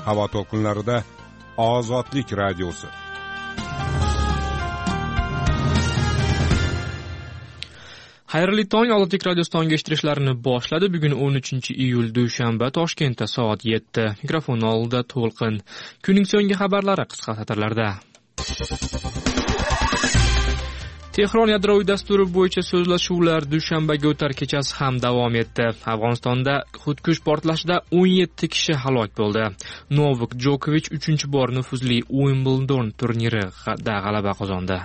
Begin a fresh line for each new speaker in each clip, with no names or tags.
havo to'lqinlarida Ozodlik radiosi.
Xayrli tong, Ozodlik radiosi tong eshittirishlarni boshladi. Bugun 13-iyul dushanba, Toshkentda soat 7. Mikrofon oldida To'lqin. Kunning so'nggi xabarlari qisqa satrlarda. Tehron yadroviy dasturi bo'yicha so'zlashuvlar dushanbaga o'tar kechasi ham davom etdi. Afg'onistonda xudkush portlashida 17 kishi halok bo'ldi. Novak Djokovic 3-bor nufuzli Wimbledon turnirida g'alaba qozondi.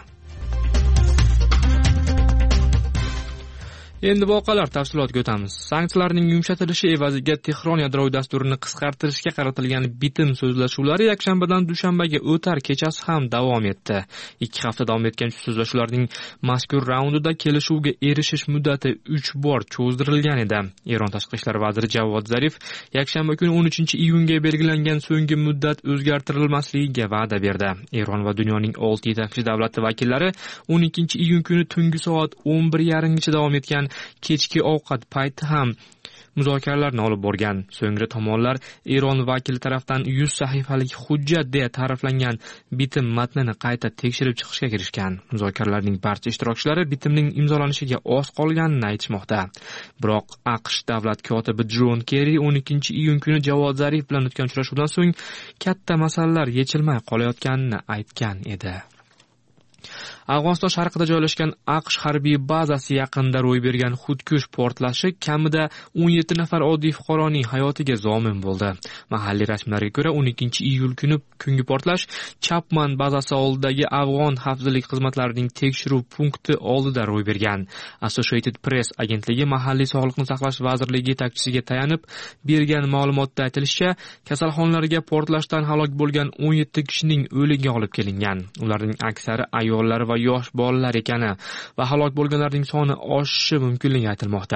Endi voqealar tafsilotiga o'tamiz. Sanksiyalarning yumshatilishi evaziga Tehron yadroviy dasturini qisqartirishga qaratilgan bitim so'zlashuvlari yakshanbadan dushanbaga o'tar kechasi ham davom etdi. 2 hafta davom etgan so'zlashuvlarning mazkur raundida kelishuvga erishish muddati 3 bor cho'zdirilgan edi. Eron tashqi ishlar vaziri Javod Zarif yakshanba kuni 13-iyunga belgilangan so'nggi muddat o'zgartirilmasligiga va'da berdi. Eron va dunyoning 6 yetakchi davlati vakillari 12-iyun kuni tungi soat 11:30gacha davom etgan kechki ovqat payti ham muzokaralarni olib borgan. So'ngra tomonlar Eron vakili tarafdan 100 sahifalik hujjat deya ta'riflangan bitim matnini qayta tekshirib chiqishga kirishgan. Muzokaralarning barcha ishtirokchilari bitimning imzolanishiga oz qolganini aytishmoqda. Biroq AQSh davlat kotibi Jon Kerri 12-iyun kuni Javod Zarif bilan o'tgan uchrashuvdan so'ng katta masalalar yechilmay qolayotganini aytgan edi. Afg'oniston sharqida joylashgan AQSh harbiy bazasi yaqinida ro'y bergan xudkush portlashi kamida 17 nafar oddiy fuqaroning hayotiga zomin bo'ldi. Mahalliy rasmlarga ko'ra 12-iyul kungi portlash Chapman bazasi oldidagi afg'on xavfsizlik xizmatlarining tekshiruv punkti oldida ro'y bergan. Associated Press agentligi mahalliy sog'liqni saqlash vazirligi yetakchisiga tayanib bergan ma'lumotda aytilishicha, kasalxonalarga portlashdan halok bo'lgan 17 kishining o'ligi olib kelingan. Ularning aksari ayollar va yosh bolalar ekani va halok bo'lganlarning soni oshishi mumkinligi aytilmoqda.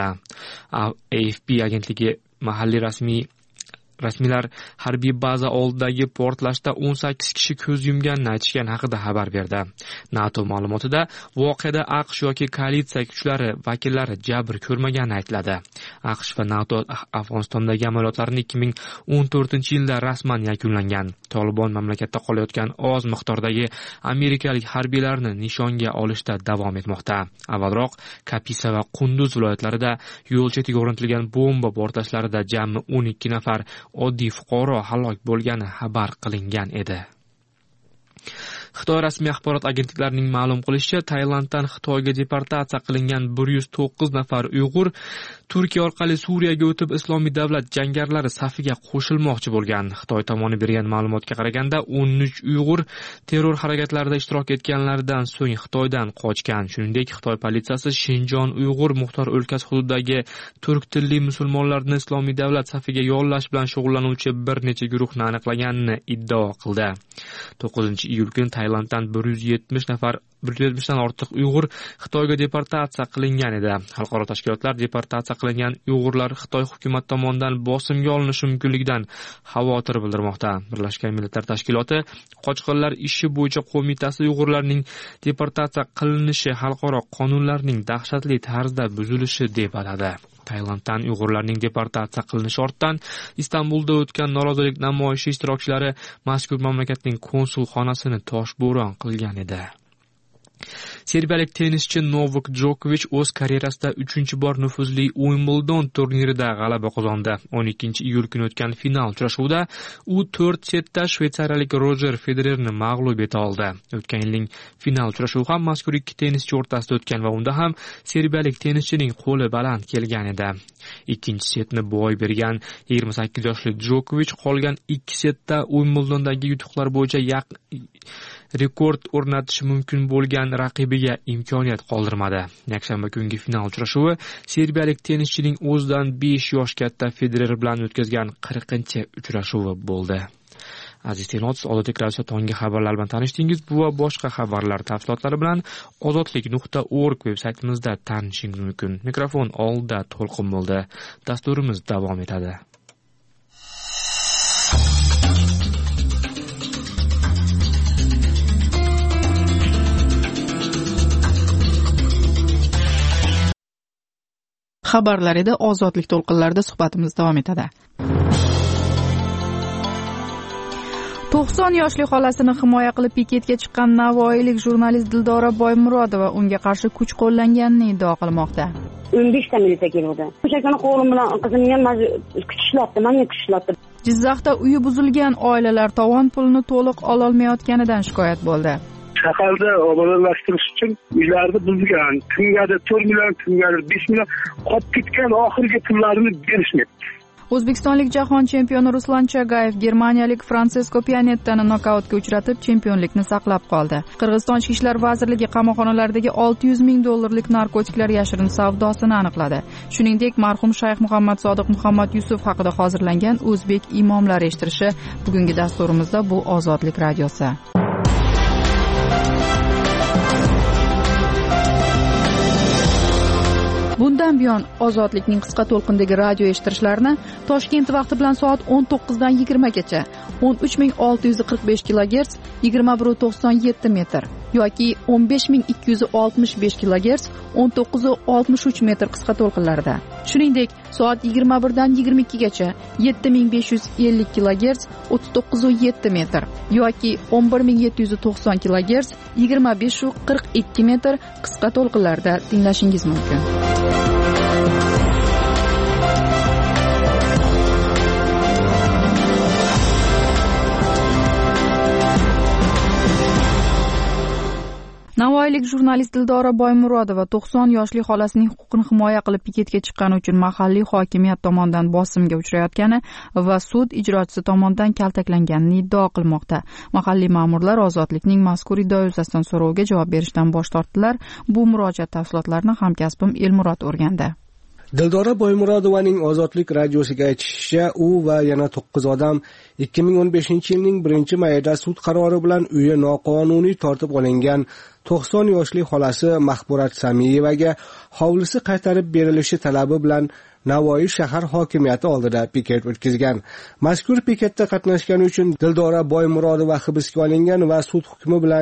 AFP agentligi mahalliy rasmiylar harbiy baza oldidagi portlashda 18 kishi ko'z yumganini aytishgan haqida xabar berdi. NATO ma'lumotida voqeada AQSh yoki koalitsiya kuchlari vakillari jabr ko'rmagani aytiladi. AQSh va NATO Afg'onistondagi amaliyotlarni 2014-yilda rasman yakunlangan. Tolibon mamlakatda qolayotgan oz miqdordagi amerikalik harbiylarni nishonga olishda davom etmoqda. Avvalroq Kapisa va Qunduz viloyatlarida yo'l chetiga o'rnatilgan bomba portlashlarida jami 12 nafar oddiy fuqaro halok bo'lgani xabar qilingan edi. Xitoy rasmiy axborot agentliklarining ma'lum qilishicha, Tailanddan Xitoyga deportatsiya qilingan 109 nafar Uyg'ur Turkiya orqali Suriyaga o'tib Islomiy davlat jangarilari safiga qo'shilmoqchi bo'lgan. Xitoy tomoni bergan ma'lumotga qaraganda 13 Uyg'ur terror harakatlarida ishtirok etganlaridan so'ng Xitoydan qochgan. Shuningdek, Xitoy politsiyasi Shinjon Uyg'ur muxtor o'lkasi hududidagi turk tilli musulmonlarni Islomiy davlat safiga yollash bilan shug'ullanuvchi bir necha guruhni aniqlaganini iddao qildi. 9-iyul kuni Tailanddan 170dan ortiq Uyg'ur Xitoyga deportatsiya qilingan edi. Xalqaro tashkilotlar deportatsiya qilingan Uyg'urlar Xitoy hukumati tomonidan bosimga olinishi mumkinligidan xavotir bildirmoqda. Birlashgan Millatlar Tashkiloti Qochqinlar ishi bo'yicha qo'mitasi Uyg'urlarning deportatsiya qilinishi xalqaro qonunlarning dahshatli tarzda buzilishi deb atadi. Tailanddan Uyg'urlarning deportatsiya qilinishi ortidan Istanbulda o'tgan norozilik namoyishi ishtirokchilari mazkur mamlakatning konsulxonasini toshbo'ron qilgan edi. Serbiyalik tennischi Novak Djokovic o'z karyerasida 3-bor nufuzli Wimbledon turnirida g'alaba qozondi. 12-iyul kuni o'tgan final uchrashuvida u 4 setda shvetsariyalik Roger Federerni mag'lub eta oldi. O'tgan yilning final uchrashuvi ham mazkur ikki tennischi o'rtasida o'tgan va unda ham serbiyalik tennischining qo'li baland kelgan edi. Ikkinchi setni boy bergan 28 yoshli Djokovic qolgan 2 setda Wimbledondagi yutuqlar bo'yicha rekord o'rnatishi mumkin bo'lgan raqibiga imkoniyat qoldirmadi. Yakshanba kungi final uchrashuvi serbiyalik tennischining o'zidan 5 yosh katta Federer bilan o'tkazgan 40-uchrashuvi bo'ldi. Aziz tinglovchilar, Ozodlik radiosi tonggi xabarlar bilan tanishdingiz. Bu va boshqa xabarlar tafsilotlari bilan ozodlik.org veb-saytimizda tanishingiz mumkin. Mikrofon oldida To'lqin bo'ldi. Dasturimiz davom etadi.
Xabarlar edi. Ozodlik to'lqinlarida suhbatimiz davom etadi. 90 yoshli xolasini himoya qilib piketga chiqqan navoiylik jurnalist Dildora Boymurodova unga qarshi kuch qo'llanganini iddao qilmoqda.
15 ta militsiya keldi. O'sha kuni qo'lim bilan qizimni ham kuch ishlatdi, menga kuch ishlatdi.
Jizzaxda uyi buzilgan oilalar tovon pulini to'liq ololmayotganidan shikoyat bo'ldi.
Shaharda obodonlashtirish uchun uylarni buzgan, kimgadir 4 million, kimgadir 5 million qolib ketgan oxirgi pullarini berishmayapti.
O'zbekistonlik jahon chempioni Ruslan Chagayev germaniyalik Fransisko Pianettani nokautga uchratib, chempionlikni saqlab qoldi. Qirg'iziston Ichki ishlar vazirligi qamoqxonalardagi $600,000 narkotiklar yashirin savdosini aniqladi. Shuningdek, marhum Shayx Muhammad Sodiq Muhammad Yusuf haqida hozirlangan o'zbek imomlar eshittirishi bugungi dasturimizda bu Ozodlik radiosi. Bundan buyon Ozodlikning qisqa to'lqindagi radio eshittirishlarini Toshkent vaqti bilan soat 19 dan 20 gacha 13645 kHz 2197 metr yoki 15265 kHz 1963 metr qisqa to'lqinlarda. Shuningdek, soat 21 dan 22 gacha 7550 kHz 39.7 metr yoki 11790 kHz 25.42 metr qisqa to'lqinlarda tinglashingiz mumkin. Navoiylik jurnalist Dildora Boymurodova 90 yoshli xolasining huquqini himoya qilib piketga chiqqani uchun mahalliy hokimiyat tomonidan bosimga uchrayotgani va sud ijrochisi tomonidan kaltaklanganini iddao qilmoqda. Mahalliy ma'murlar Ozodlikning mazkur iddia yuzasidan so'rovga javob berishdan bosh tortdilar. Bu murojaat tafsilotlarini hamkasbim Elmurod o'rgandi.
Dildora Boymurodovaning Ozodlik radiosiga aytishicha, u va yana 9 odam 2015-yilning 1-mayida sud qarori bilan uyi noqonuniy tortib olingan 90 yoshli xolasi Mahburat Samiyevaga hovlisi qaytarib berilishi talabi bilan Navoiy shahar hokimiyati oldida piket o'tkazgan. Mazkur piketda qatnashgani uchun Dildora Boymurodova hibsga olingan va sud hukmi bilan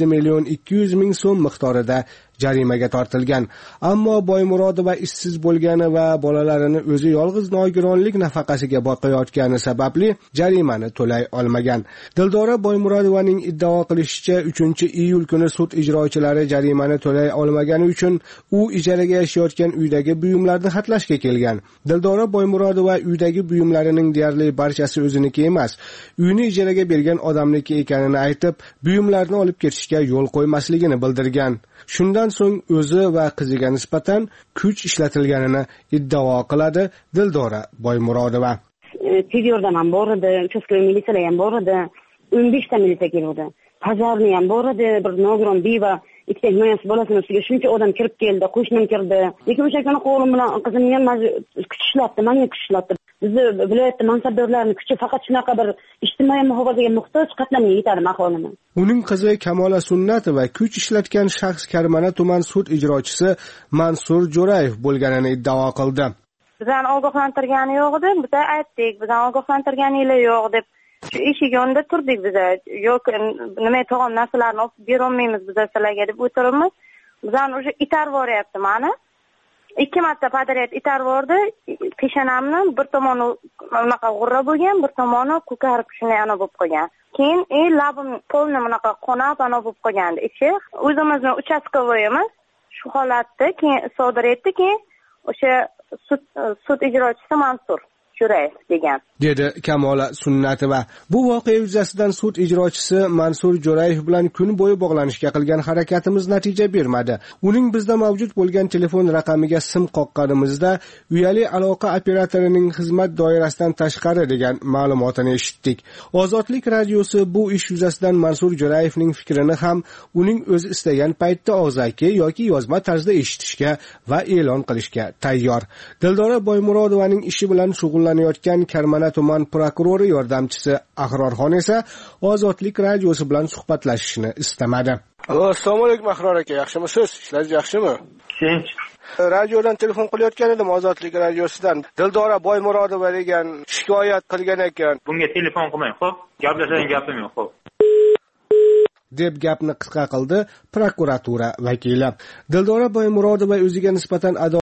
7,200,000 so'm miqdorida jarimaga tortilgan. Ammo Boymurodova ishsiz bo'lgani va bolalarini o'zi yolg'iz nogironlik nafaqasiga boqayotgani sababli jarimani to'lay olmagan. Dildora Boymurodovaning iddao qilishicha, 3-iyul kuni sud ijrochilari jarimani to'lay olmagani uchun u ijaraga yashayotgan uydagi buyumlarni xatlashga kelgan. Dildora Boymurodova uydagi buyumlarining deyarli barchasi o'ziniki emas, uyni ijaraga bergan odamniki ekanini aytib, buyumlarni olib ketishga yo'l qo'ymasligini bildirgan. Shundan so'ng o'zi va qiziga nisbatan kuch ishlatilganini iddao qiladi Dildora Boymurodova.
Tez yordam ham bor edi, uchastkavoy militsiyalar ham bor edi, 15 ta militsiya keldi. Pazarni ham bor edi, bir nogiron beva ikkita himoyasi bolasini ustiga shuncha odam kirib keldi, qo'shnim kirdi. Lekin o'sha kuni qo'lim bilan qizimni ham kuch ishlatdi, menga kuch ishlatdi. Bizni viloyat mansabdorlarining kuchi faqat shunaqa bir ijtimoiy muhofazaga muhtoj qatlamga yetadi ahvolini.
Uning qizi Kamola Sunnatova kuch ishlatgan shaxs Karmana tuman sud ijrochisi Mansur Jo'rayev bo'lganini iddao qildi.
Bizani ogohlantirgani yo'q edi, biz aytdik, bizani ogohlantirganingiz yo'q deb. Shu eshik yonida turdik biz. Yo'q, nima tog'am narsalarni olib bera olmaymiz biz sizlarga deb o'tiribmiz. Bizani o'sha itarib yuboryapti meni. 2 marta podaryad itarib yubordi. Peshonamni bir tomoni unaqa g'urra bo'lgan, bir tomoni ko'karib shunday ana bo'lib qolgan. Keyin labim polni bunaqa qonab ana bo'lib qolgandi ichi. O'zimizni uchastkavoyimiz shu holatda keyin sodir etdi, keyin o'sha sud ijrochisi Mansur Jo'rayev degan,
dedi Kamola Sunnatova. Bu voqea yuzasidan sud ijrochisi Mansur Jo'rayev bilan kun bo'yi bog'lanishga qilgan harakatimiz natija bermadi. Uning bizda mavjud bo'lgan telefon raqamiga sim qoqqanimizda uyali aloqa operatorining xizmat doirasidan tashqari degan ma'lumotini eshitdik. Ozodlik radiosi bu ish yuzasidan Mansur Jo'rayevning fikrini ham uning o'zi istagan paytda og'zaki yoki yozma tarzda eshitishga va e'lon qilishga tayyor. Dildora Boymurodovaning ishi bilan shug'ullanayotgan Karmana tuman prokurori yordamchisi Ahrorxon esa Ozodlik radiosi bilan suhbatlashishni istamadi. Assalomu alaykum Ahror aka, yaxshimisiz? Ishlaringiz yaxshimi?
Tinch.
Radiodan telefon qilayotgan edim, Ozodlik radiosidan. Dildora Boymurodova degan shikoyat qilgan ekan.
Bunga telefon qilmang, xo'p? Gaplashadigan gapim yo'q, xo'p?
deb gapni qisqa qildi prokuratura vakili. Dildora Boymurodova o'ziga nisbatan